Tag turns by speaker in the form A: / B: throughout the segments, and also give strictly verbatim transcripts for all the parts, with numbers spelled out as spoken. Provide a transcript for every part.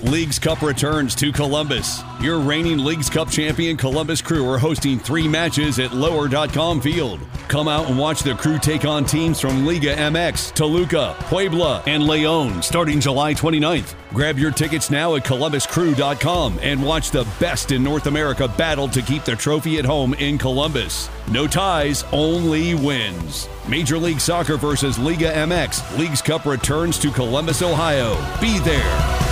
A: Leagues Cup returns to Columbus. Your reigning Leagues Cup champion Columbus Crew are hosting three matches at lower dot com Field. Come out and watch the Crew take on teams from Liga M X, Toluca, Puebla, and León starting July twenty-ninth. Grab your tickets now at columbus crew dot com and watch the best in North America battle to keep the trophy at home in Columbus. No ties, only wins. Major League Soccer versus Liga M X. Leagues Cup returns to Columbus, Ohio. Be there.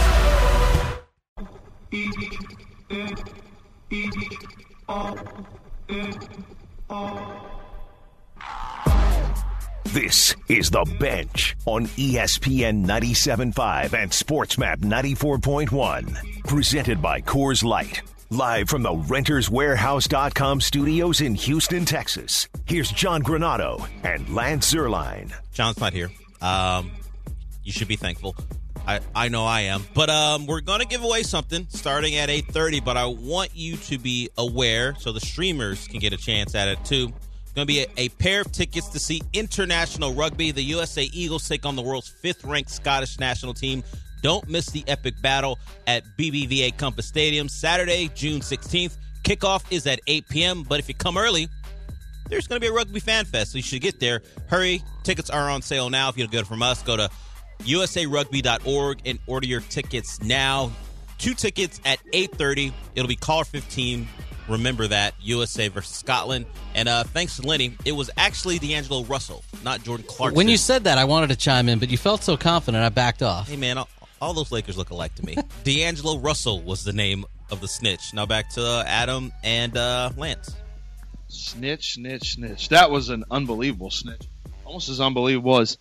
B: This is The Bench on E S P N ninety-seven point five and SportsMap ninety-four point one. Presented by Coors Light. Live from the Renters Warehouse dot com studios in Houston, Texas. Here's John Granato and Lance Zierlein.
C: John's not here. Um, you should be thankful. I, I know I am. But um, we're going to give away something starting at eight thirty, but I want you to be aware so the streamers can get a chance at it too. It's going to be a, a pair of tickets to see international rugby. The U S A Eagles take on the world's fifth-ranked Scottish national team. Don't miss the epic battle at B B V A Compass Stadium, Saturday, June sixteenth. Kickoff is at eight p.m., but if you come early, there's going to be a rugby fan fest, so you should get there. Hurry. Tickets are on sale now. If you don't get it from us, go to U S A rugby dot org and order your tickets now. Two tickets at eight thirty. It'll be caller fifteen. Remember that. U S A versus Scotland. And uh, thanks to Lenny, it was actually D'Angelo Russell, not Jordan Clarkson.
D: When you said that, I wanted to chime in, but you felt so confident, I backed off.
C: Hey, man, all, all those Lakers look alike to me. D'Angelo Russell was the name of the snitch. Now back to uh, Adam and uh, Lance.
E: Snitch, snitch, snitch. That was an unbelievable snitch. Almost as unbelievable as...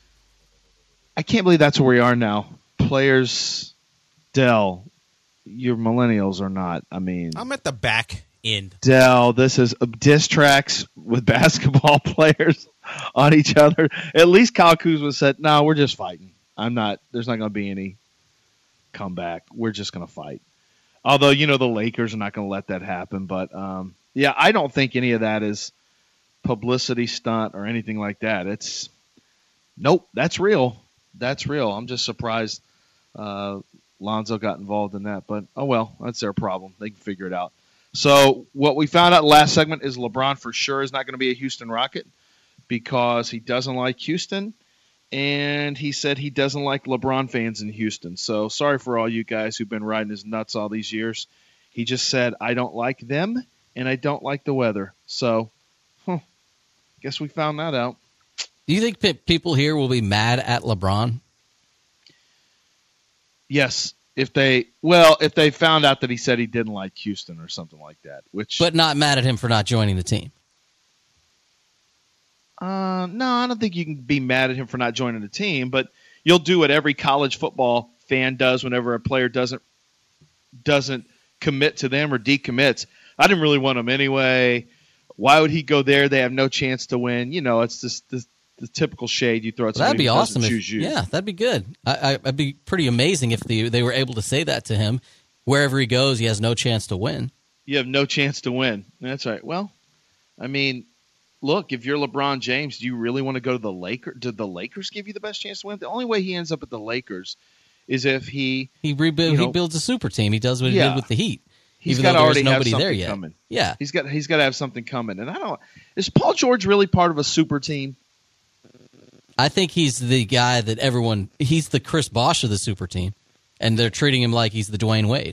E: I can't believe that's where we are now. Players, Dell, you're millennials or not. I mean,
C: I'm at the back end.
E: Dell, this is diss tracks with basketball players on each other. At least Kyle Kuzma said, no, we're just fighting. I'm not, there's not going to be any comeback. We're just going to fight. Although, you know, the Lakers are not going to let that happen. But, um, yeah, I don't think any of that is publicity stunt or anything like that. It's, nope, that's real. That's real. I'm just surprised uh, Lonzo got involved in that. But, oh, well, that's their problem. They can figure it out. So what we found out last segment is LeBron for sure is not going to be a Houston Rocket because he doesn't like Houston, and he said he doesn't like LeBron fans in Houston. So sorry for all you guys who've been riding his nuts all these years. He just said, I don't like them, and I don't like the weather. So, huh, guess we found that out.
D: Do you think p- people here will be mad at LeBron?
E: Yes, if they well, if they found out that he said he didn't like Houston or something like that, which
D: but not mad at him for not joining the team.
E: Uh, no, I don't think you can be mad at him for not joining the team, but you'll do what every college football fan does whenever a player doesn't doesn't commit to them or decommits. I didn't really want him anyway. Why would he go there? They have no chance to win. You know, it's just this. The typical shade you throw at somebody
D: that'd be
E: who
D: awesome.
E: doesn't
D: If,
E: choose you.
D: Yeah, that'd be good. I, I, it'd be pretty amazing if the, they were able to say that to him. Wherever he goes, he has no chance to win.
E: You have no chance to win. That's right. Well, I mean, look, if you're LeBron James, do you really want to go to the Lakers? Did the Lakers give you the best chance to win? The only way he ends up at the Lakers is if he
D: he rebuild,
E: you know,
D: he builds a super team. He does what he
E: yeah,
D: did with the Heat.
E: He's
D: even
E: got
D: though
E: to
D: there's
E: already have
D: nobody
E: something
D: there yet.
E: coming.
D: Yeah,
E: he's got he's got to have something coming. And I don't. Is Paul George really part of a super team?
D: I think he's the guy that everyone – he's the Chris Bosh of the super team, and they're treating him like he's the Dwayne Wade.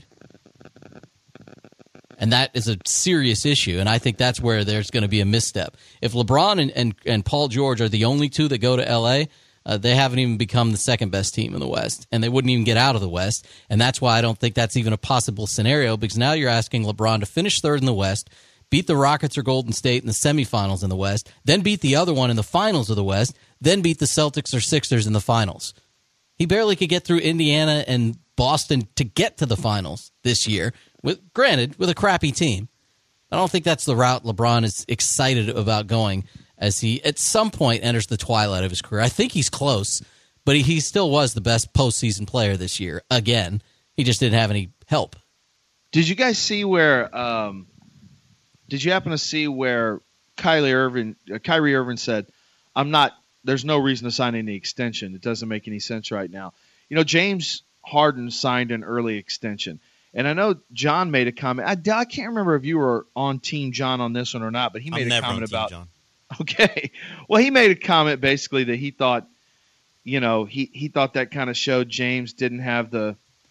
D: And that is a serious issue, and I think that's where there's going to be a misstep. If LeBron and, and, and Paul George are the only two that go to L A, uh, they haven't even become the second-best team in the West, and they wouldn't even get out of the West, and that's why I don't think that's even a possible scenario, because now you're asking LeBron to finish third in the West, beat the Rockets or Golden State in the semifinals in the West, then beat the other one in the finals of the West, then beat the Celtics or Sixers in the finals. He barely could get through Indiana and Boston to get to the finals this year, with granted, with a crappy team. I don't think that's the route LeBron is excited about going as he, at some point, enters the twilight of his career. I think he's close, but he, he still was the best postseason player this year. Again, he just didn't have any help.
E: Did you guys see where um, – did you happen to see where Kyrie Irving, uh, Kyrie Irving said, I'm not – there's no reason to sign any extension. It doesn't make any sense right now. You know, James Harden signed an early extension. And I know John made a comment. I, I can't remember if you were on Team John on this one or not, but he made
C: I'm
E: a
C: never
E: comment
C: on Team
E: about
C: John.
E: Okay. Well, he made a comment basically that he thought, you know, he, he thought that kind of showed James didn't have the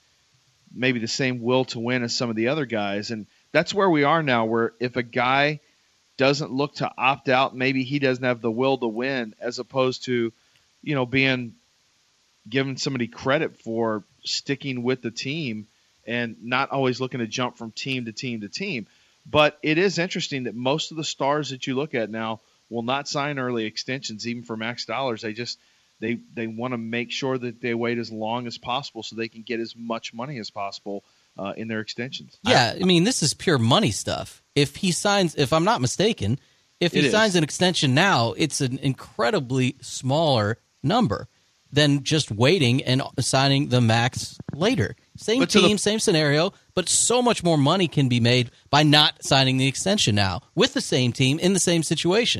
E: maybe the same will to win as some of the other guys. And that's where we are now, where if a guy doesn't look to opt out, maybe he doesn't have the will to win, as opposed to, you know, being giving somebody credit for sticking with the team and not always looking to jump from team to team to team. But it is interesting that most of the stars that you look at now will not sign early extensions, even for max dollars. They just they they want to make sure that they wait as long as possible so they can get as much money as possible uh, in their extensions.
D: Yeah, I mean, this is pure money stuff. If he signs, if I'm not mistaken, if he
E: It
D: signs
E: is.
D: an extension now, it's an incredibly smaller number than just waiting and signing the max later. Same
E: But to
D: team,
E: the-
D: same scenario, but so much more money can be made by not signing the extension now with the same team in the same situation.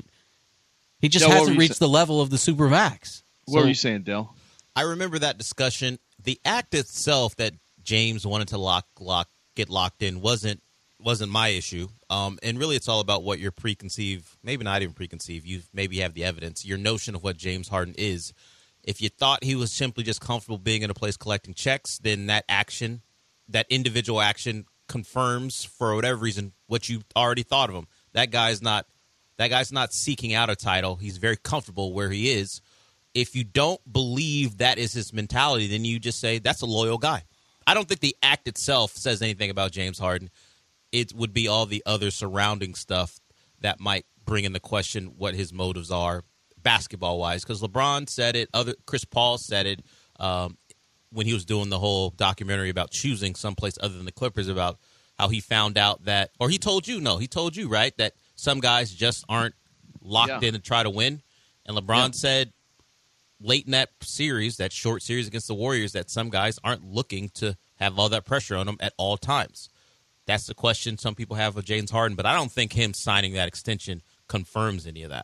D: He just
E: Dale, what were
D: hasn't
E: you
D: reached
E: sa-
D: the level of the super max.
E: What
D: So-
E: were you saying, Dale?
C: I remember that discussion. The act itself that James wanted to lock, lock, get locked in wasn't wasn't my issue. Um, and really, it's all about what your preconceived, maybe not even preconceived. You maybe have the evidence, your notion of what James Harden is. If you thought he was simply just comfortable being in a place collecting checks, then that action, that individual action, confirms for whatever reason what you already thought of him. That guy's not. That guy's not seeking out a title. He's very comfortable where he is. If you don't believe that is his mentality, then you just say that's a loyal guy. I don't think the act itself says anything about James Harden. It would be all the other surrounding stuff that might bring into question what his motives are basketball-wise. Because LeBron said it, other Chris Paul said it um, when he was doing the whole documentary about choosing someplace other than the Clippers, about how he found out that, or he told you, no, he told you, right, that some guys just aren't locked
E: Yeah.
C: in to try to win. And LeBron
E: Yeah.
C: said late in that series, that short series against the Warriors, that some guys aren't looking to have all that pressure on them at all times. That's the question some people have with James Harden, but I don't think him signing that extension confirms any of that.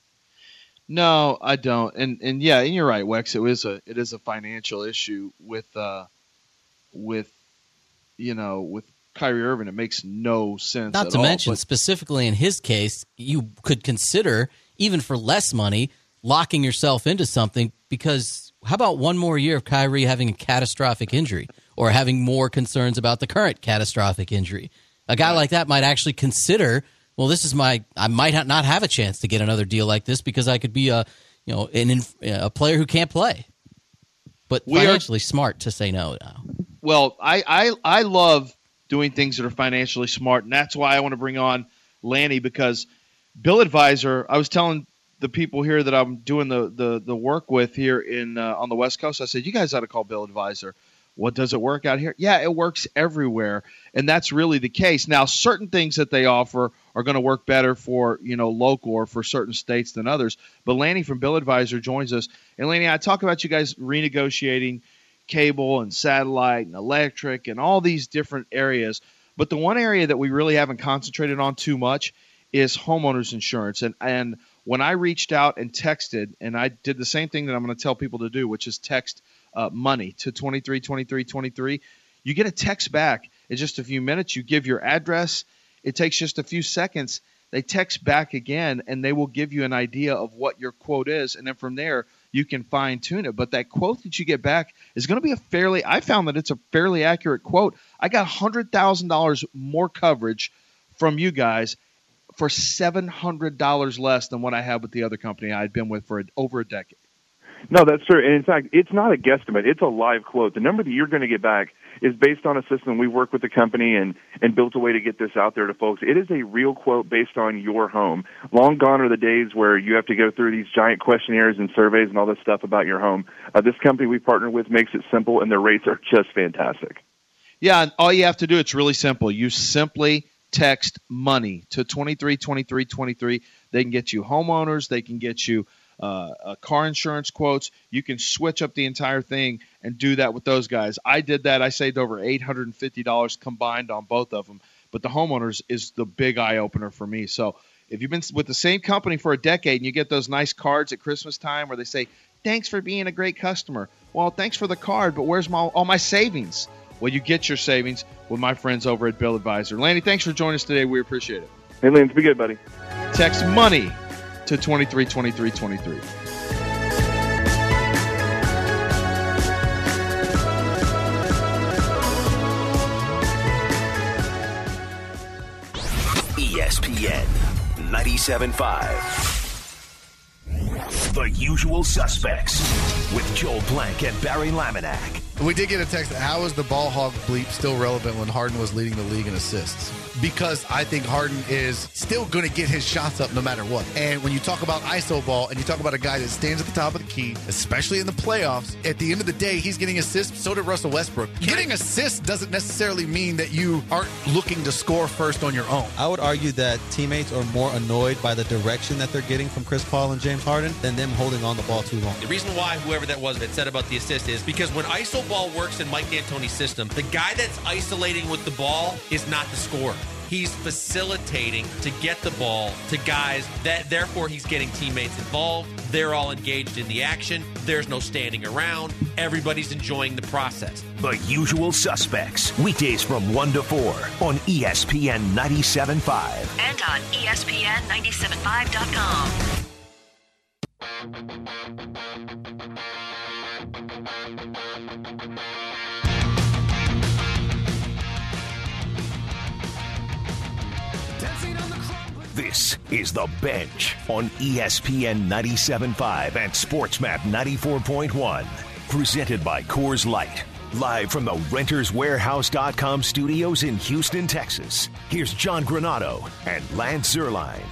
E: No, I don't. And and yeah, and you're right, Wex. It is a it is a financial issue with uh with you know with Kyrie Irving. It makes no sense.
D: Not
E: at
D: to
E: all,
D: mention,
E: but-
D: specifically in his case, you could consider, even for less money, locking yourself into something, because how about one more year of Kyrie having a catastrophic injury or having more concerns about the current catastrophic injury? A guy like that might actually consider, well, this is my, I might ha- not have a chance to get another deal like this because I could be a, you know, an inf- a player who can't play. But
E: We are-
D: financially smart to say no now.
E: Well, I, I I love doing things that are financially smart, and that's why I want to bring on Lanny, because Bill Advisor, I was telling the people here that I'm doing the the, the work with here in uh, on the West Coast, I said, you guys ought to call Bill Advisor. What, does it work out here? Yeah, it works everywhere, and that's really the case. Now, certain things that they offer are going to work better for, you know, local or for certain states than others. But Lanny from Bill Advisor joins us. And Lanny, I talk about you guys renegotiating cable and satellite and electric and all these different areas. But the one area that we really haven't concentrated on too much is homeowners insurance. And and when I reached out and texted, and I did the same thing that I'm going to tell people to do, which is text uh, money to twenty-three twenty-three twenty-three, you get a text back in just a few minutes. You give your address. It takes just a few seconds. They text back again, and they will give you an idea of what your quote is. And then from there, you can fine tune it. But that quote that you get back is going to be a fairly, I found that it's a fairly accurate quote. I got one hundred thousand dollars more coverage from you guys for seven hundred dollars less than what I had with the other company I had been with for a, over a decade.
F: No, that's true. And in fact, it's not a guesstimate. It's a live quote. The number that you're going to get back is based on a system. We worked with the company and, and built a way to get this out there to folks. It is a real quote based on your home. Long gone are the days where you have to go through these giant questionnaires and surveys and all this stuff about your home. Uh, this company we partner with makes it simple, and their rates are just fantastic.
E: Yeah, and all you have to do, it's really simple. You simply text money to twenty-three twenty-three twenty-three. They can get you homeowners. They can get you uh, uh, car insurance quotes. You can switch up the entire thing and do that with those guys. I did that. I saved over eight hundred fifty dollars combined on both of them. But the homeowners is the big eye-opener for me. So if you've been with the same company for a decade and you get those nice cards at Christmas time where they say, thanks for being a great customer. Well, thanks for the card, but where's my, all my savings? Well, you get your savings with my friends over at Bill Advisor. Lanny, thanks for joining us today. We appreciate it.
F: Hey, Lance, be good, buddy.
E: Text money to twenty-three twenty-three twenty-three.
B: E S P N ninety-seven point five. The Usual Suspects with Joel Blank and Barry Laminack.
G: We did get a text. How is the ball hog bleep still relevant when Harden was leading the league in assists? Because I think Harden is still going to get his shots up no matter what. And when you talk about I S O ball and you talk about a guy that stands at the top of the key, especially in the playoffs, at the end of the day, he's getting assists. So did Russell Westbrook. Getting assists doesn't necessarily mean that you aren't looking to score first on your own.
H: I would argue that teammates are more annoyed by the direction that they're getting from Chris Paul and James Harden than them holding on the ball too long.
I: The reason why whoever that was that said about the assist is because when I S O ball works in Mike D'Antoni's system, the guy that's isolating with the ball is not the scorer. He's facilitating to get the ball to guys that therefore he's getting teammates involved. They're all engaged in the action. There's no standing around. Everybody's enjoying the process.
B: The Usual Suspects, weekdays from one to four on E S P N ninety-seven point five.
J: And on E S P N ninety-seven point five dot com.
B: This is The Bench on E S P N ninety-seven point five and SportsMap ninety-four point one. Presented by Coors Light. Live from the Renters Warehouse dot com studios in Houston, Texas. Here's John Granato and Lance Zierlein.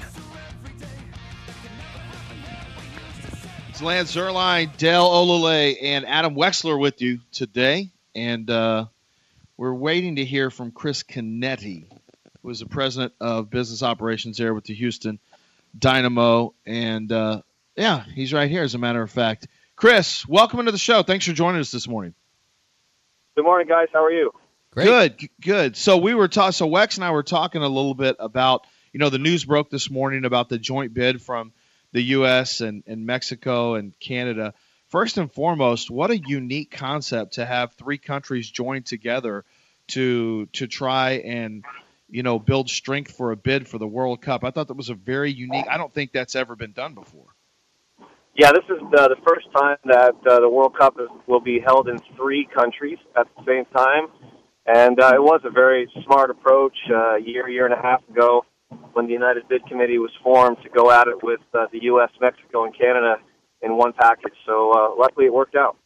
E: It's Lance Zierlein, Dale Olale, and Adam Wexler with you today. And uh, we're waiting to hear from Chris Canetti, who is the president of business operations there with the Houston Dynamo. And, uh, yeah, he's right here, as a matter of fact. Chris, welcome into the show. Thanks for joining us this morning.
K: Good morning, guys. How are you?
D: Great.
E: Good, good. So we were talking. So Wex and I were talking a little bit about, you know, the news broke this morning about the joint bid from the U S and, and Mexico and Canada. First and foremost, what a unique concept to have three countries join together to to try and, you know, build strength for a bid for the World Cup. I thought that was a very unique. I don't think that's ever been done before.
K: Yeah, this is uh, the first time that uh, the World Cup is, will be held in three countries at the same time. And uh, it was a very smart approach uh, a year, year and a half ago when the United Bid Committee was formed to go at it with uh, the U S, Mexico, and Canada in one package. So uh, luckily it worked out.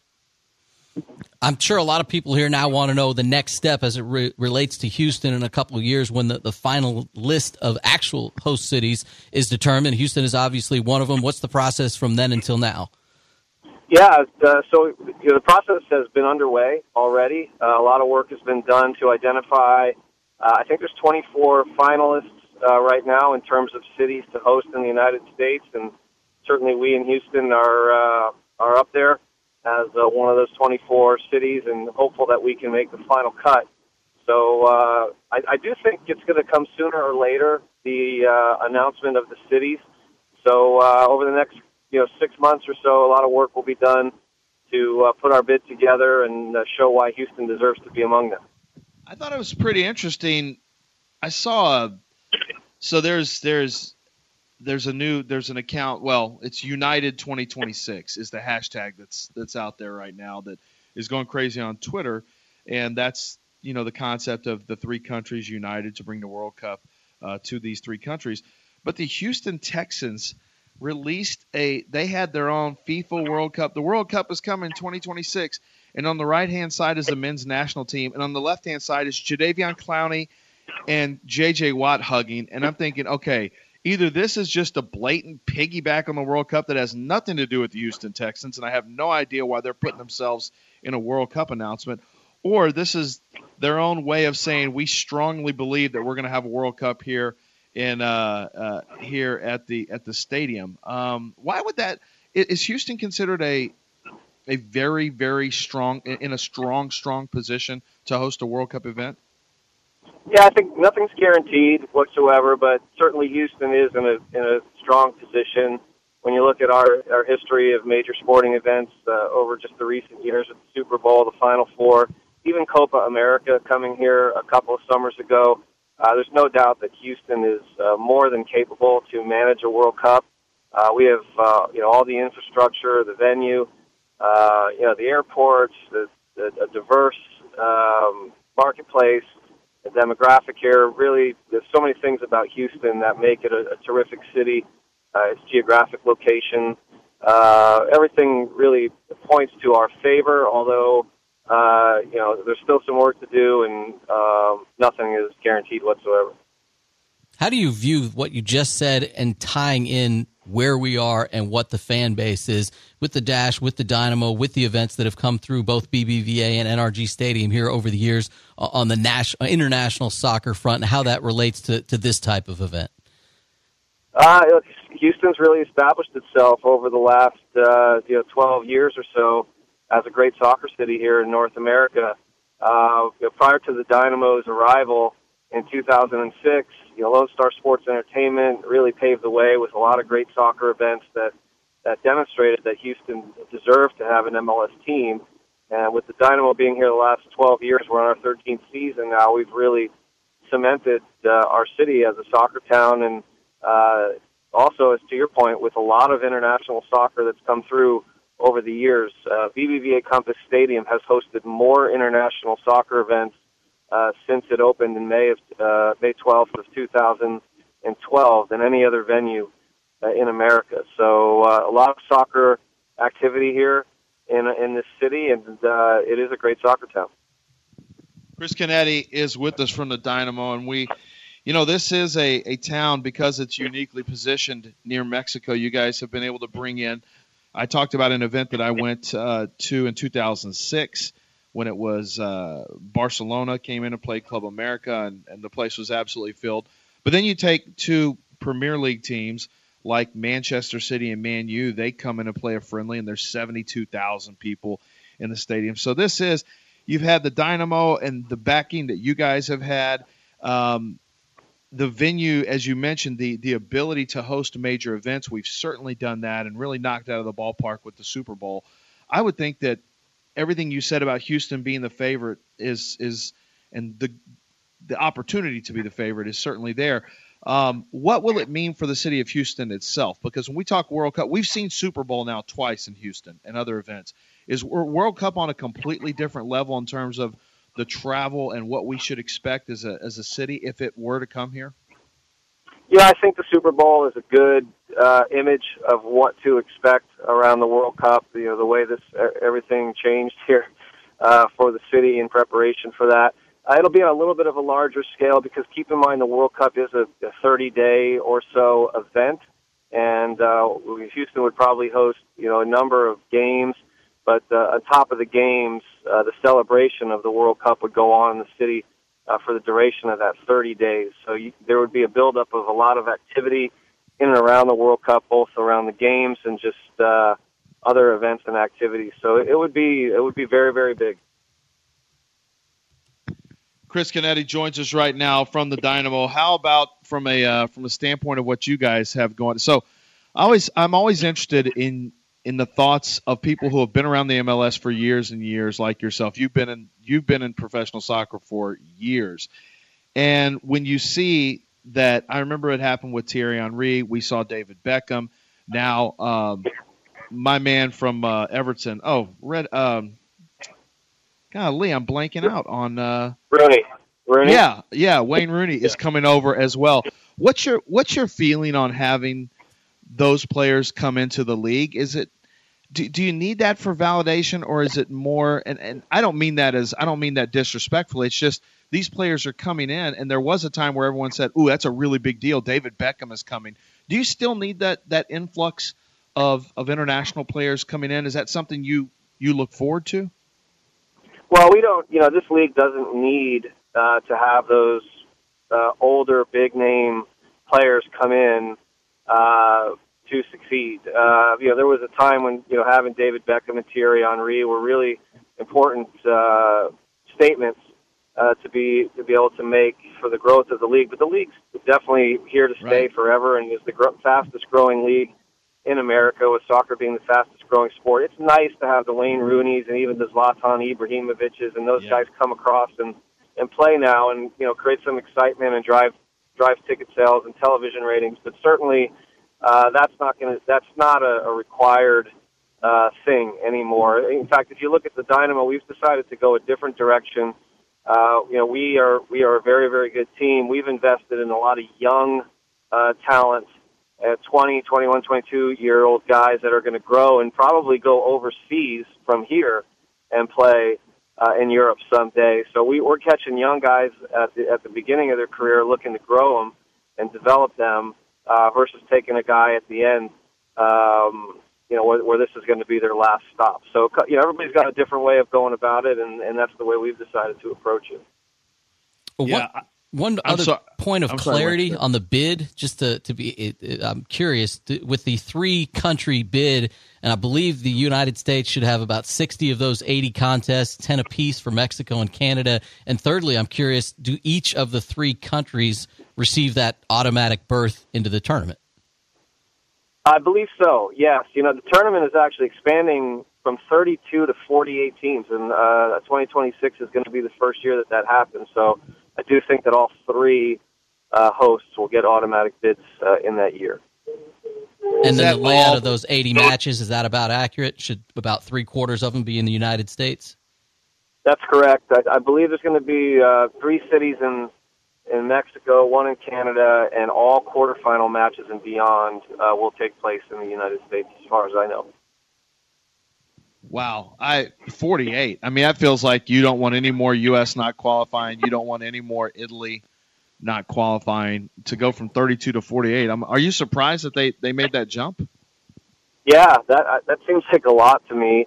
D: I'm sure a lot of people here now want to know the next step as it re- relates to Houston in a couple of years when the, the final list of actual host cities is determined. Houston is obviously one of them. What's the process from then until now?
K: Yeah, uh, so you know, the process has been underway already. Uh, a lot of work has been done to identify, uh, I think there's twenty-four finalists uh, right now in terms of cities to host in the United States, and certainly we in Houston are uh, are up there as uh, one of those twenty-four cities, and hopeful that we can make the final cut. So uh, I, I do think it's going to come sooner or later, the uh, announcement of the cities. So uh, over the next you know six months or so, a lot of work will be done to uh, put our bid together and uh, show why Houston deserves to be among them.
E: I thought it was pretty interesting. I saw a, so there's there's There's a new there's an account. Well, it's United twenty twenty-six is the hashtag that's that's out there right now that is going crazy on Twitter, and that's you know the concept of the three countries united to bring the World Cup uh, to these three countries. But the Houston Texans released a they had their own FIFA World Cup. The World Cup is coming in twenty twenty-six, and on the right hand side is the men's national team, and on the left hand side is Jadeveon Clowney and J J Watt hugging. And I'm thinking, okay, either this is just a blatant piggyback on the World Cup that has nothing to do with the Houston Texans, and I have no idea why they're putting themselves in a World Cup announcement, or this is their own way of saying we strongly believe that we're going to have a World Cup here in uh, uh, here at the at the stadium. Um, why would that? Is Houston considered a a very very strong in a strong strong position to host a World Cup event?
K: Yeah, I think nothing's guaranteed whatsoever, but certainly Houston is in a in a strong position. when you look at our, our history of major sporting events uh, over just the recent years with the Super Bowl, the Final Four, even Copa America coming here a couple of summers ago, uh, there's no doubt that Houston is uh, more than capable to manage a World Cup. Uh, we have, uh, you know, all the infrastructure, the venue, uh, you know, the airports, the, the a diverse um, marketplace, the demographic here. Really, there's so many things about Houston that make it a, a terrific city. Uh, its geographic location, uh, everything really points to our favor. Although, uh, you know, there's still some work to do, and um, nothing is guaranteed whatsoever.
D: How do you view what you just said and tying in where we are and what the fan base is with the Dash, with the Dynamo, with the events that have come through both B B V A and N R G Stadium here over the years on the national, international soccer front, and how that relates to, to this type of event?
K: Uh, Houston's really established itself over the last uh, you know twelve years or so as a great soccer city here in North America. Uh, you know, prior to the Dynamo's arrival in two thousand six, you know, Lone Star Sports Entertainment really paved the way with a lot of great soccer events that, that demonstrated that Houston deserved to have an M L S team. And with the Dynamo being here the last twelve years, we're on our thirteenth season now, we've really cemented uh, our city as a soccer town. And uh, also, as to your point, with a lot of international soccer that's come through over the years, uh, B B V A Compass Stadium has hosted more international soccer events uh, since it opened in May of uh, May twelfth of two thousand twelve than any other venue uh, in America. So uh, a lot of soccer activity here in in this city, and uh, it is a great soccer town.
E: Chris Canetti is with us from the Dynamo, and we, you know, this is a, a town, because it's uniquely positioned near Mexico. You guys have been able to bring in, I talked about an event that I went uh, to in two thousand six when it was uh, Barcelona came in and played Club America, and, and the place was absolutely filled. But then you take two Premier League teams like Manchester City and Man U, they come in and play a friendly, and there's seventy-two thousand people in the stadium. So this is, you've had the Dynamo and the backing that you guys have had. Um, the venue, as you mentioned, the the ability to host major events, we've certainly done that and really knocked out of the ballpark with the Super Bowl. I would think that everything you said about Houston being the favorite is is and the the opportunity to be the favorite is certainly there. Um, what will it mean for the city of Houston itself? Because when we talk World Cup, we've seen Super Bowl now twice in Houston and other events. Is World Cup on a completely different level in terms of the travel and what we should expect as a as a city if it were to come here?
K: Yeah, I think the Super Bowl is a good uh, image of what to expect around the World Cup. You know, the way this everything changed here uh, for the city in preparation for that. Uh, it'll be on a little bit of a larger scale because keep in mind the World Cup is a thirty-day or so event, and uh, Houston would probably host you know a number of games. But uh, on top of the games, uh, the celebration of the World Cup would go on in the city uh, for the duration of that thirty days. So you, there would be a buildup of a lot of activity in and around the World Cup, both around the games and just uh, other events and activities. So it would be it would be very, very big.
E: Chris Canetti joins us right now from the Dynamo. How about from a uh, from a standpoint of what you guys have going? So, I always I'm always interested in. in the thoughts of people who have been around the M L S for years and years, like yourself. You've been in you've been in professional soccer for years. And when you see that, I remember it happened with Thierry Henry. We saw David Beckham. Now, um, my man from uh, Everton. Oh, Red. Um, golly, I'm blanking out on uh,
K: Rooney. Rooney.
E: Yeah, yeah. Wayne Rooney is coming over as well. What's your what's your feeling on having those players come into the league? Is it do, do you need that for validation, or is it more and, and I don't mean that as I don't mean that disrespectfully. It's just these players are coming in, and there was a time where everyone said, "Ooh, that's a really big deal. David Beckham is coming." Do you still need that that influx of of international players coming in? Is that something you you look forward to?
K: Well, we don't, you know, this league doesn't need uh, to have those uh, older big name players come in uh, to succeed. Uh, you know, there was a time when, you know, having David Beckham and Thierry Henry were really important uh, statements uh, to be to be able to make for the growth of the league. But the league's definitely here to stay
E: right.
K: forever, and is the gro- fastest growing league in America, with soccer being the fastest growing sport. It's nice to have the Wayne Rooneys and even the Zlatan Ibrahimovic's and those yeah. guys come across and, and play now and, you know, create some excitement and drive drive ticket sales and television ratings. But certainly uh, that's not going to that's not a, a required uh, thing anymore. In fact, if you look at the Dynamo, we've decided to go a different direction. Uh, you know, we are we are a very, very good team. We've invested in a lot of young uh, talent, uh, twenty, twenty-one, twenty-two-year-old guys that are going to grow and probably go overseas from here and play uh, in Europe someday. So we, we're catching young guys at the, at the beginning of their career, looking to grow them and develop them uh, versus taking a guy at the end, um, you know, where, where this is going to be their last stop. So, you know, everybody's got a different way of going about it, and, and that's the way we've decided to approach it.
D: Well,
E: yeah,
D: one, one other
E: sorry.
D: point of
E: I'm
D: clarity
E: sorry,
D: on the bid, just to, to be, it, it, I'm curious, th- with the three-country bid, and I believe the United States should have about sixty of those eighty contests, ten apiece for Mexico and Canada. And thirdly, I'm curious, do each of the three countries receive that automatic berth into the tournament?
K: I believe so, yes. You know, the tournament is actually expanding from thirty-two to forty-eight teams, and uh, twenty twenty-six is going to be the first year that that happens. So I do think that all three uh, hosts will get automatic bids uh, in that year.
D: And then the layout of those eighty matches, is that about accurate? Should about three-quarters of them be in the United States?
K: That's correct. I, I believe there's going to be uh, three cities in in Mexico, one in Canada, and all quarterfinal matches and beyond uh, will take place in the United States, as far as I know.
E: Wow, I forty-eight. I mean, that feels like you don't want any more U S not qualifying. You don't want any more Italy not qualifying. To go from thirty-two to forty-eight, I'm, are you surprised that they, they made that jump?
K: Yeah, that that seems like a lot to me.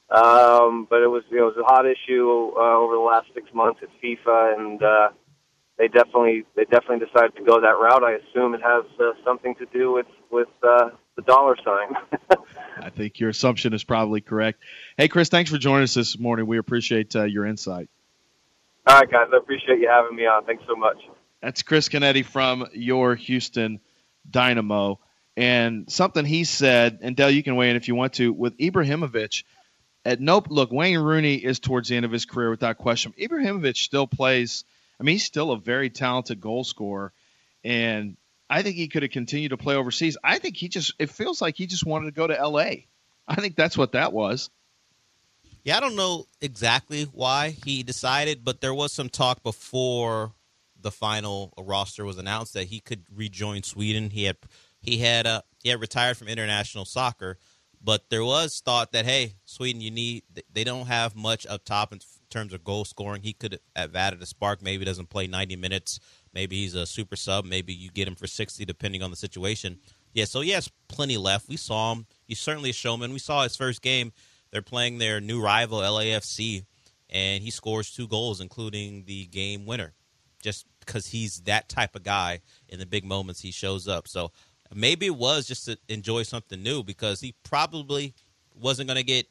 K: Um, but it was you know, it was a hot issue uh, over the last six months at FIFA, and uh, they definitely they definitely decided to go that route. I assume it has uh, something to do with with uh, the dollar sign.
E: I think your assumption is probably correct. Hey, Chris, thanks for joining us this morning. We appreciate uh, your insight.
K: All right, guys, I appreciate you having me on. Thanks so much.
E: That's Chris Canetti from your Houston Dynamo. And something he said, and Dale, you can weigh in if you want to, with Ibrahimovic. At nope, look, Wayne Rooney is towards the end of his career without question. Ibrahimovic still plays. I mean, he's still a very talented goal scorer, and I think he could have continued to play overseas. I think he just – it feels like he just wanted to go to L A. I think that's what that was.
C: Yeah, I don't know exactly why he decided, but there was some talk before the final roster was announced that he could rejoin Sweden. He had he had uh, he had retired from international soccer, but there was thought that, hey, Sweden, you need they don't have much up top in terms of goal scoring. He could have added a spark. Maybe doesn't play ninety minutes. Maybe he's a super sub. Maybe you get him for sixty, depending on the situation. Yeah, so he has plenty left. We saw him. He's certainly a showman. We saw his first game. They're playing their new rival, L A F C, and he scores two goals, including the game winner, just because he's that type of guy. In the big moments, he shows up. So maybe it was just to enjoy something new, because he probably wasn't going to get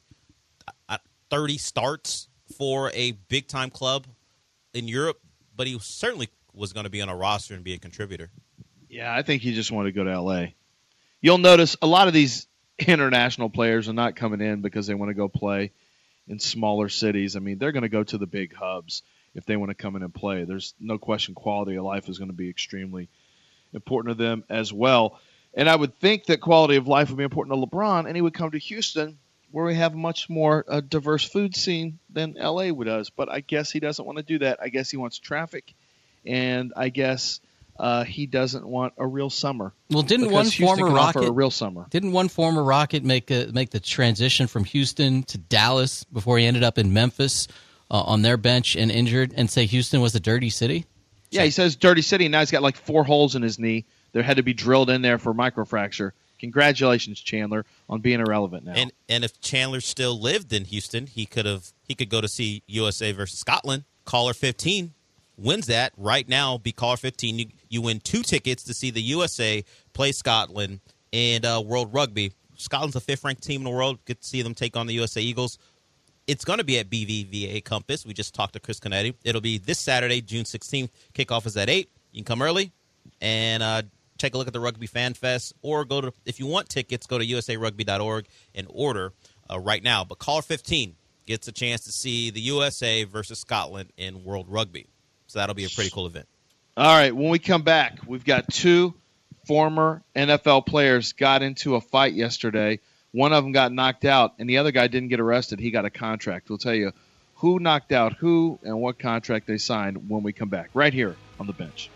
C: thirty starts for a big-time club in Europe, but he certainly was going to be on a roster and be a contributor.
E: Yeah, I think he just wanted to go to L A. You'll notice a lot of these international players are not coming in because they want to go play in smaller cities. I mean, they're going to go to the big hubs if they want to come in and play. There's no question quality of life is going to be extremely important to them as well. And I would think that quality of life would be important to LeBron, and he would come to Houston, where we have a much more uh, diverse food scene than L A does. But I guess he doesn't want to do that. I guess he wants traffic, and I guess uh, he doesn't want a real summer.
D: Well, didn't
E: because
D: one
E: Houston
D: former
E: can offer
D: Rocket
E: a real summer? Didn't
D: one former Rocket make a, make the transition from Houston to Dallas before he ended up in Memphis uh, on their bench and injured, and say Houston was a dirty city?
E: Yeah, he says dirty city. Now he's got like four holes in his knee. There had to be drilled in there for microfracture. Congratulations, Chandler, on being irrelevant now.
C: And and if Chandler still lived in Houston, he could have he could go to see U S A versus Scotland. Caller fifteen wins that right now. Be caller fifteen. You you win two tickets to see the U S A play Scotland in uh, World Rugby. Scotland's the fifth ranked team in the world. Get to see them take on the U S A Eagles. It's going to be at B V V A Compass. We just talked to Chris Canetti. It'll be this Saturday, June sixteenth. Kickoff is at eight. You can come early and uh, take a look at the Rugby Fan Fest, or go to, if you want tickets, go to u s a rugby dot org and order uh, right now. But caller fifteen gets a chance to see the U S A versus Scotland in World Rugby. So that'll be a pretty cool event.
E: All right, when we come back, we've got two former N F L players got into a fight yesterday. One of them got knocked out, and the other guy didn't get arrested. He got a contract. We'll tell you who knocked out who and what contract they signed when we come back, right here on The Bench.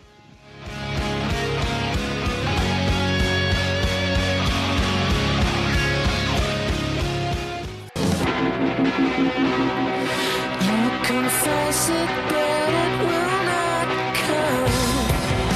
L: Confess it, but it will not come.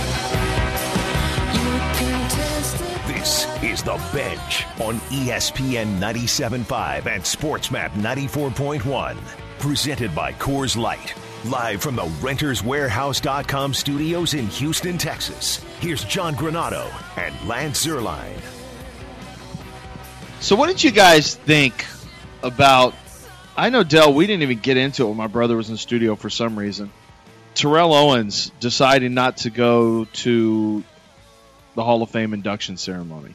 L: You can test it.
B: This is The Bench on E S P N ninety-seven point five and SportsMap ninety-four point one. Presented by Coors Light. Live from the Renters Warehouse dot com studios in Houston, Texas. Here's John Granado and Lance Zierlein.
E: So what did you guys think about, I know, Del, we didn't even get into it when my brother was in the studio for some reason, Terrell Owens deciding not to go to the Hall of Fame induction ceremony?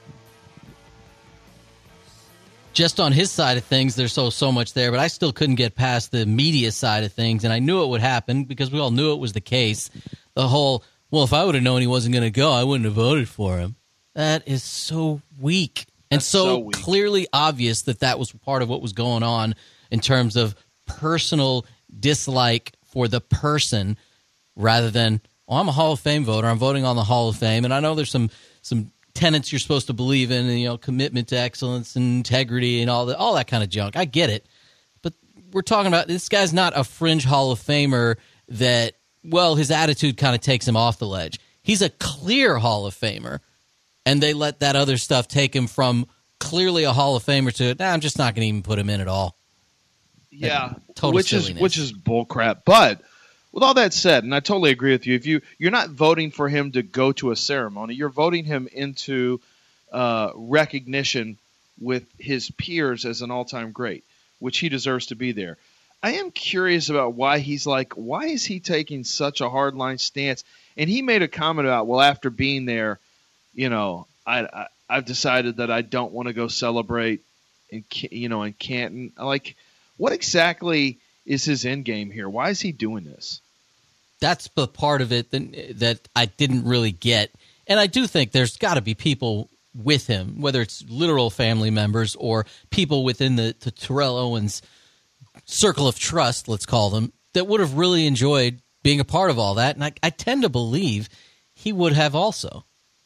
D: Just on his side of things, there's so so much there, but I still couldn't get past the media side of things, and I knew it would happen because we all knew it was the case. The whole, well, if I would have known he wasn't going to go, I wouldn't have voted for him. That is so weak, and so,
E: so weak.
D: Clearly obvious that that was part of what was going on in terms of personal dislike for the person rather than, oh, I'm a Hall of Fame voter, I'm voting on the Hall of Fame, and I know there's some some tenets you're supposed to believe in, and, you know, commitment to excellence and integrity and all that, all that kind of junk. I get it. But we're talking about, this guy's not a fringe Hall of Famer that, well, his attitude kind of takes him off the ledge. He's a clear Hall of Famer, and they let that other stuff take him from clearly a Hall of Famer to, nah, I'm just not going to even put him in at all.
E: Yeah,
D: total
E: which
D: silliness.
E: is which is bullcrap. But with all that said, and I totally agree with you, if you you're not voting for him to go to a ceremony, you're voting him into uh, recognition with his peers as an all-time great, which he deserves to be there. I am curious about why he's like, why is he taking such a hardline stance? And he made a comment about, well, after being there, you know, I, I I've decided that I don't want to go celebrate in you know in Canton. Like, what exactly is his end game here? Why is he doing this?
D: That's the part of it that, that I didn't really get. And I do think there's got to be people with him, whether it's literal family members or people within the, the Terrell Owens circle of trust, let's call them, that would have really enjoyed being a part of all that. And I, I tend to believe he would have also.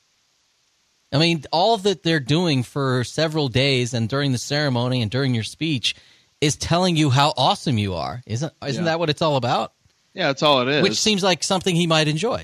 D: I mean, all that they're doing for several days and during the ceremony and during your speech is telling you how awesome you are. Isn't isn't
E: Yeah.
D: that what it's all about?
E: Yeah, that's all it is.
D: Which seems like something he might enjoy.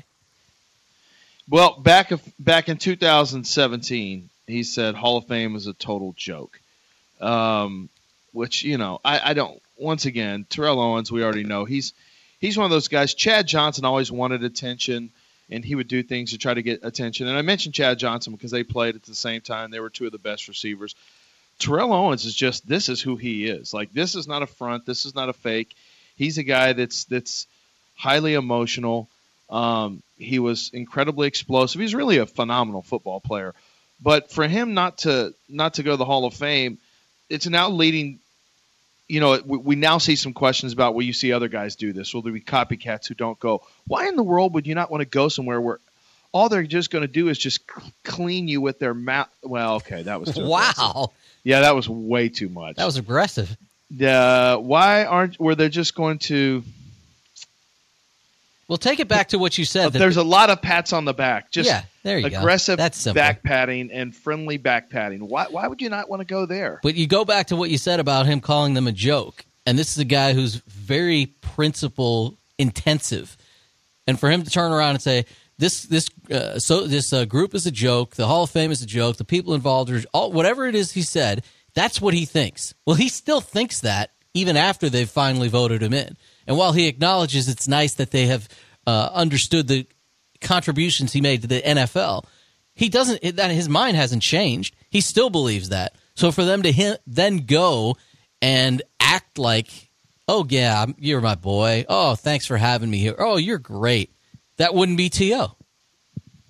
E: Well, back of, back in two thousand seventeen, he said Hall of Fame is a total joke. Um, which, you know, I, I don't. Once again, Terrell Owens, we already know he's he's one of those guys. Chad Johnson always wanted attention, and he would do things to try to get attention. And I mentioned Chad Johnson because they played at the same time. They were two of the best receivers. Terrell Owens is just, this is who he is. Like, this is not a front. This is not a fake. He's a guy that's that's highly emotional. Um, he was incredibly explosive. He's really a phenomenal football player. But for him not to not to go to the Hall of Fame, it's now leading, you know, we, we now see some questions about, will you see other guys do this? Will there be copycats who don't go? Why in the world would you not want to go somewhere where all they're just going to do is just clean you with their mouth? Well, okay, that was too
D: Wow.
E: aggressive. Yeah, that was way too much.
D: That was aggressive.
E: Uh, why aren't were they just going to?
D: Well, take it back to what you said. that
E: There's a lot of pats on the back. Just
D: Yeah, there you go.
E: aggressive
D: That's simple.
E: back patting and friendly back patting. Why? Why would you not want to go there?
D: But you go back to what you said about him calling them a joke. And this is a guy who's very principle intensive. And for him to turn around and say, this this uh, so this uh, group is a joke, the Hall of Fame is a joke, the people involved are all, whatever it is he said, that's what he thinks. Well, he still thinks that even after they've finally voted him in. And while he acknowledges it's nice that they have uh, understood the contributions he made to the N F L, he doesn't. That his mind hasn't changed. He still believes that. So for them to him, then go and act like, oh yeah, you're my boy. Oh, thanks for having me here. Oh, you're great. That wouldn't be T O.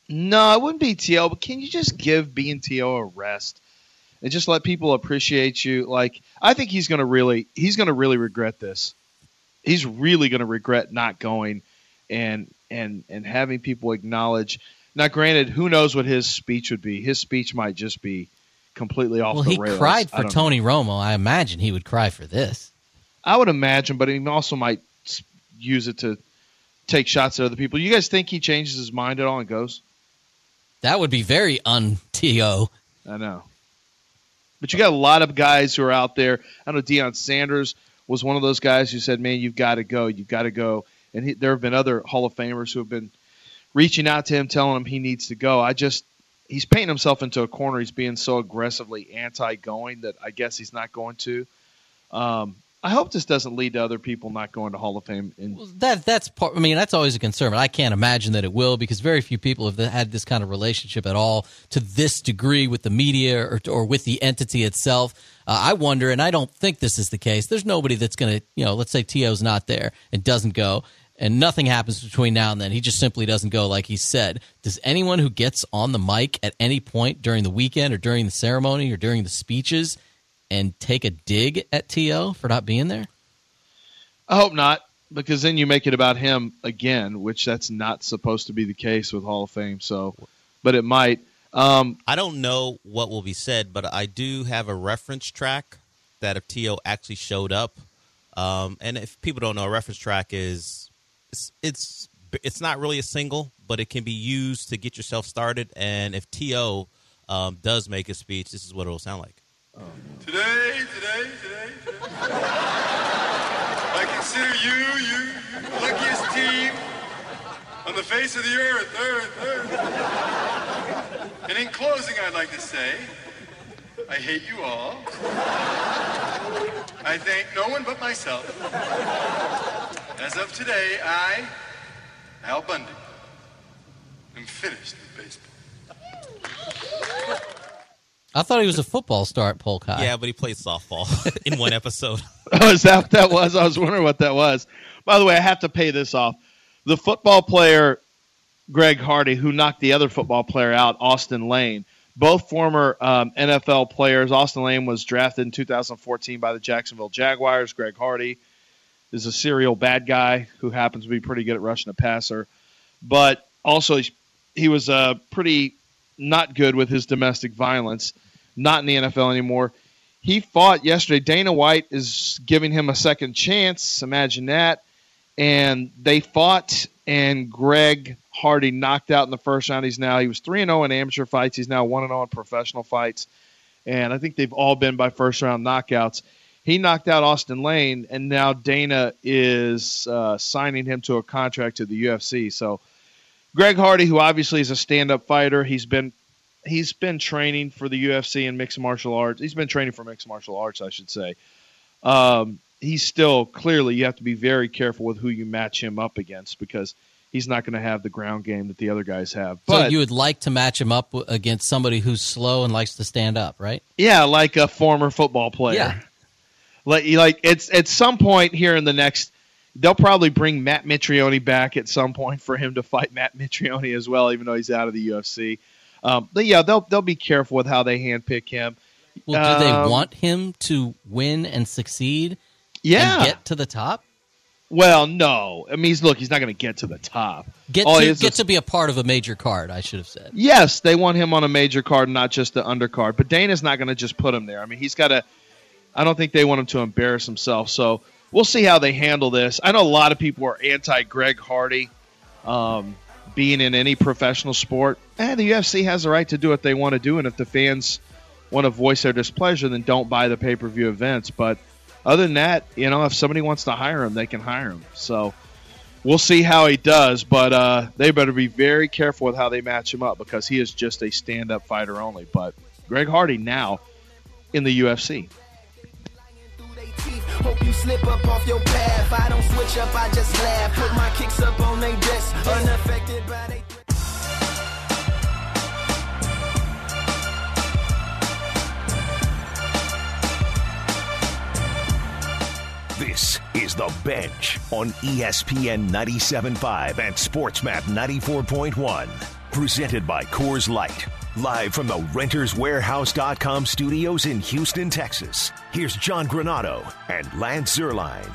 E: No, it wouldn't be T O, but can you just give B and T O a rest and just let people appreciate you? Like, I think he's going to really, he's going to really regret this. He's really going to regret not going and and and having people acknowledge. Now, granted, who knows what his speech would be? His speech might just be completely off
D: well,
E: the
D: he
E: rails.
D: cried
E: I
D: for
E: don't
D: Tony
E: know.
D: Romo. I imagine he would cry for this.
E: I would imagine, but he also might s- use it to take shots at other people. You guys think he changes his mind at all and goes?
D: That would be very un-T O.
E: I know. But you got a lot of guys who are out there. I know Deion Sanders was one of those guys who said, man, you've got to go. You've got to go. And he, there have been other Hall of Famers who have been reaching out to him, telling him he needs to go. I just – he's painting himself into a corner. He's being so aggressively anti-going that I guess he's not going to. Um, I hope this doesn't lead to other people not going to Hall of Fame. And
D: Well, that that's part. I mean, that's always a concern, but I can't imagine that it will because very few people have had this kind of relationship at all to this degree with the media or or with the entity itself. Uh, I wonder, and I don't think this is the case. There's nobody that's going to, you know, let's say T O's not there and doesn't go, and nothing happens between now and then. He just simply doesn't go, like he said. Does anyone who gets on the mic at any point during the weekend or during the ceremony or during the speeches and take a dig at T O for not being there?
E: I hope not, because then you make it about him again, which that's not supposed to be the case with Hall of Fame. So, but it might. Um,
C: I don't know what will be said, but I do have a reference track that if T O actually showed up, um, and if people don't know, a reference track is it's, it's it's not really a single, but it can be used to get yourself started. And if T O um, does make a speech, this is what it will sound like.
M: Today, today, today, today, I consider you, you, you the luckiest team on the face of the earth, earth, earth. And in closing, I'd like to say, I hate you all. I thank no one but myself. As of today, I, Al Bundy, am finished with baseball.
D: I thought he was a football star at Polk High.
C: Yeah, but he played softball in one episode.
E: Oh, is that what that was? I was wondering what that was. By the way, I have to pay this off. The football player, Greg Hardy, who knocked the other football player out, Austin Lane, both former um, N F L players. Austin Lane was drafted in two thousand fourteen by the Jacksonville Jaguars. Greg Hardy is a serial bad guy who happens to be pretty good at rushing a passer. But also, he was uh, pretty not good with his domestic violence. Not in the N F L anymore. He fought yesterday. Dana White is giving him a second chance. Imagine that. And they fought, and Greg Hardy knocked out in the first round. He's now he was three and oh in amateur fights. He's now one and oh in professional fights. And I think they've all been by first round knockouts. He knocked out Austin Lane, and now Dana is uh, signing him to a contract to the U F C. So Greg Hardy, who obviously is a stand-up fighter, he's been He's been training for the U F C and mixed martial arts. He's been training for mixed martial arts, I should say. Um, he's still clearly you have to be very careful with who you match him up against because he's not going to have the ground game that the other guys have. But
D: so you would like to match him up against somebody who's slow and likes to stand up, right?
E: Yeah, like a former football player.
D: Yeah.
E: Like, like it's at some point here in the next they'll probably bring Matt Mitrione back at some point for him to fight Matt Mitrione as well, even though he's out of the U F C. Um, but yeah, they'll they'll be careful with how they handpick him.
D: Well, do they
E: Um,
D: want him to win and succeed?
E: Yeah.
D: And get to the top?
E: Well, no. I mean, he's, look, he's not going to get to the top.
D: Get
E: All he
D: to
E: is
D: get
E: is-
D: to be a part of a major card, I should have said.
E: Yes, they want him on a major card, not just the undercard. But Dana's not going to just put him there. I mean, he's got to – I don't think they want him to embarrass himself. So we'll see how they handle this. I know a lot of people are anti-Greg Hardy um, being in any professional sport. Eh, the U F C has the right to do what they want to do, and if the fans want to voice their displeasure, then don't buy the pay-per-view events. But other than that, you know, if somebody wants to hire him, they can hire him. So we'll see how he does, but uh, they better be very careful with how they match him up because he is just a stand-up fighter only. But Greg Hardy now in the U F C.
L: Hope you slip up off your path. I don't switch up, I just laugh. Put my kicks up on they desk, unaffected by they.
B: This is The Bench on E S P N ninety-seven point five and SportsMap ninety-four point one. Presented by Coors Light. Live from the Renters Warehouse dot com studios in Houston, Texas. Here's John Granado and Lance Zierlein.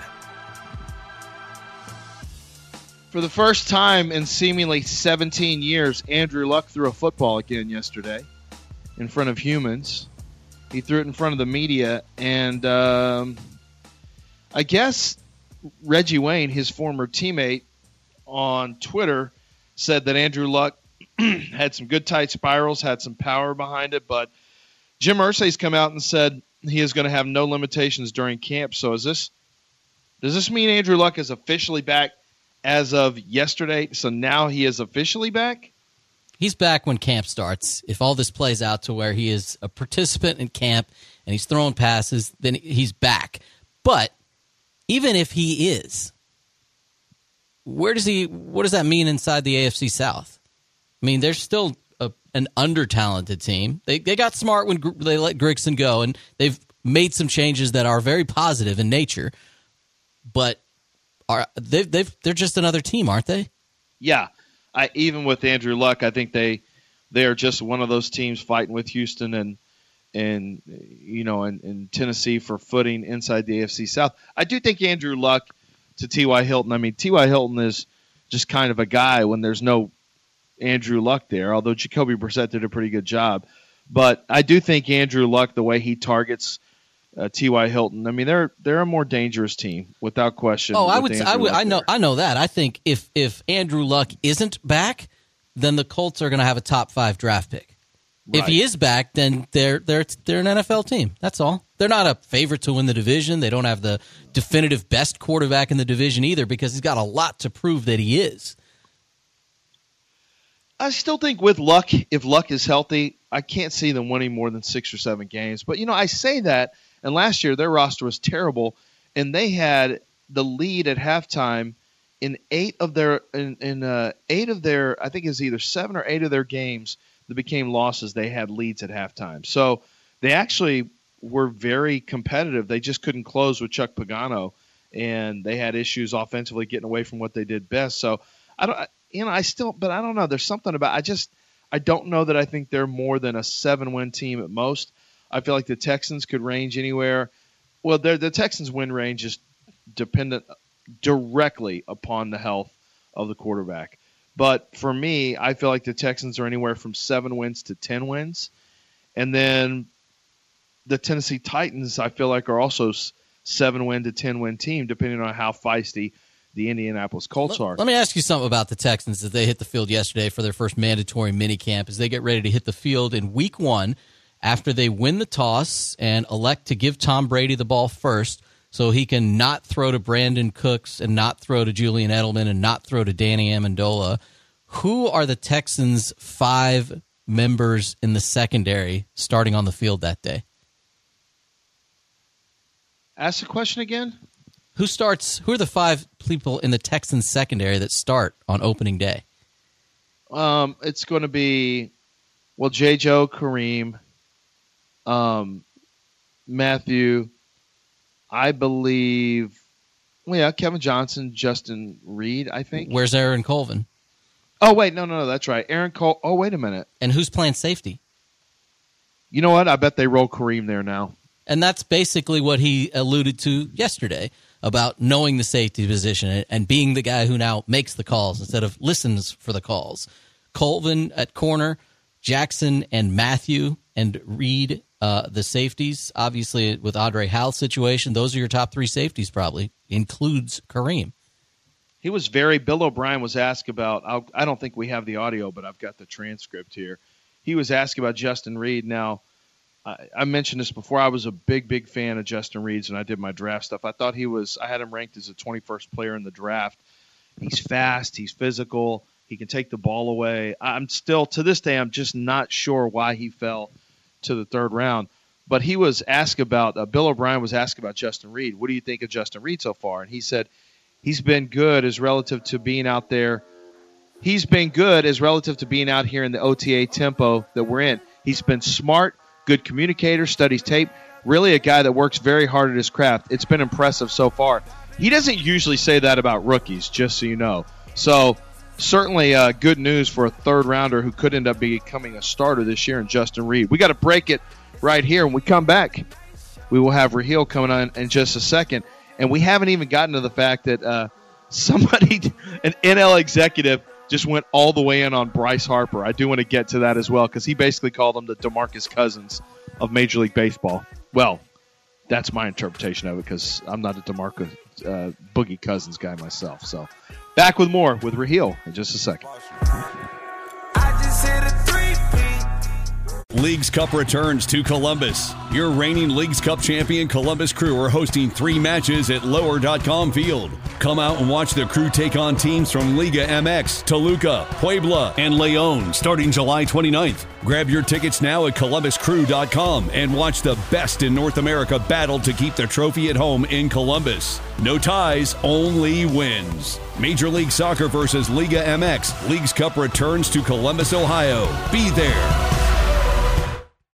E: For the first time in seemingly seventeen years, Andrew Luck threw a football again yesterday in front of humans. He threw it in front of the media, and um, I guess Reggie Wayne, his former teammate, on Twitter said that Andrew Luck had some good tight spirals, had some power behind it, but Jim Irsay's come out and said he is going to have no limitations during camp. So is this does this mean Andrew Luck is officially back as of yesterday? So now he is officially back?
D: He's back when camp starts. If all this plays out to where he is a participant in camp and he's throwing passes, then he's back. But even if he is, where does he? What does that mean inside the A F C South? I mean, they're still a, an under-talented team. They they got smart when gr- they let Grigson go, and they've made some changes that are very positive in nature. But are they they've they're just another team, aren't they?
E: Yeah. I, even with Andrew Luck, I think they they are just one of those teams fighting with Houston and and you know and, and Tennessee for footing inside the A F C South. I do think Andrew Luck to T Y. Hilton. I mean, T Y. Hilton is just kind of a guy when there's no Andrew Luck there, although Jacoby Brissett did a pretty good job. But I do think Andrew Luck, the way he targets uh, T Y. Hilton, I mean, they're they're a more dangerous team without question.
D: Oh, I would,
E: Andrew
D: I would,
E: Luck
D: I know,
E: there.
D: I know that. I think if if Andrew Luck isn't back, then the Colts are going to have a top five draft pick.
E: Right.
D: If he is back, then they're they're they're an N F L team. That's all. They're not a favorite to win the division. They don't have the definitive best quarterback in the division either, because he's got a lot to prove that he is.
E: I still think with Luck, if Luck is healthy, I can't see them winning more than six or seven games. But, you know, I say that, and last year their roster was terrible, and they had the lead at halftime in eight of their in, in uh, eight of their I think it was either seven or eight of their games that became losses. They had leads at halftime, so they actually were very competitive. They just couldn't close with Chuck Pagano, and they had issues offensively getting away from what they did best. So I don't. You know, I still, but I don't know. There's something about, I just, I don't know that I think they're more than a seven-win team at most. I feel like the Texans could range anywhere. Well, the Texans' win range is dependent directly upon the health of the quarterback. But for me, I feel like the Texans are anywhere from seven wins to ten wins. And then the Tennessee Titans, I feel like, are also seven-win to ten-win team, depending on how feisty the Indianapolis Colts are.
D: Let me ask you something about the Texans as they hit the field yesterday for their first mandatory minicamp, as they get ready to hit the field in week one after they win the toss and elect to give Tom Brady the ball first so he can not throw to Brandon Cooks and not throw to Julian Edelman and not throw to Danny Amendola. Who are the Texans' five members in the secondary starting on the field that day?
E: Ask the question again.
D: Who starts? Who are the five people in the Texans secondary that start on opening day?
E: Um, it's going to be, well, J. Joe, Kareem, um, Matthew, I believe, well, yeah, Kevin Johnson, Justin Reed, I think.
D: Where's Aaron Colvin?
E: Oh, wait, no, no, no, that's right. Aaron Cole. Oh, wait a minute.
D: And who's playing safety?
E: You know what? I bet they roll Kareem there now.
D: And that's basically what he alluded to yesterday, about knowing the safety position and being the guy who now makes the calls instead of listens for the calls. Colvin at corner, Jackson and Matthew and Reed, uh, the safeties. Obviously, with Andre Howell's situation, those are your top three safeties probably, includes Kareem.
E: He was very, Bill O'Brien was asked about, I'll, I don't think we have the audio, but I've got the transcript here. He was asked about Justin Reed. Now, I, I mentioned this before. I was a big, big fan of Justin Reed's when I did my draft stuff. I thought he was, I had him ranked as the twenty-first player in the draft. He's fast. He's physical. He can take the ball away. I'm still, to this day, I'm just not sure why he fell to the third round. But he was asked about, uh, Bill O'Brien was asked about Justin Reed. What do you think of Justin Reed so far? And he said he's been good as relative to being out there. He's been good as relative to being out here in the O T A tempo that we're in. He's been smart, good communicator, studies tape, really a guy that works very hard at his craft. It's been impressive so far. He doesn't usually say that about rookies, just so you know. So certainly uh, good news for a third rounder who could end up becoming a starter this year in Justin Reed. We got to break it right here. When we come back, we will have Raheel coming on in just a second. And we haven't even gotten to the fact that uh, somebody, an N L executive, just went all the way in on Bryce Harper. I do want to get to that as well because he basically called him the DeMarcus Cousins of Major League Baseball. Well, that's my interpretation of it because I'm not a DeMarcus uh, Boogie Cousins guy myself. So back with more with Raheel in just a second.
L: I just hit a three-peat.
A: Leagues Cup returns to Columbus. Your reigning Leagues Cup champion Columbus Crew are hosting three matches at lower dot com field. Come out and watch the Crew take on teams from Liga M X, Toluca, Puebla, and Leon starting July twenty-ninth. Grab your tickets now at columbus crew dot com and watch the best in North America battle to keep the trophy at home in Columbus. No ties, only wins. Major League Soccer versus Liga M X. Leagues Cup returns to Columbus, Ohio. Be there.